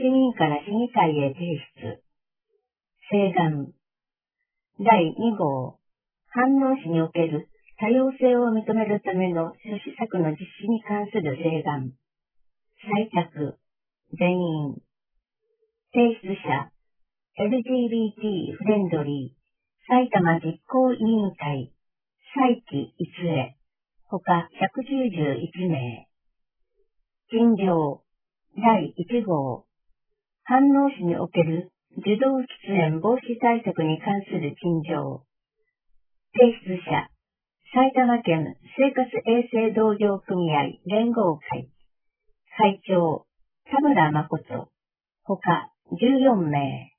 市民から市議会へ提出。請願。第2号。飯能市における多様性を認めるための諸施策の実施に関する請願。採択。全員。提出者。LGBT フレンドリー。埼玉実行委員会。蔡木一恵。他191名。陳情。第1号。飯能市における児童喫煙防止対策に関する陳情。提出者。埼玉県生活衛生同業組合連合会。会長。田村誠。他14名。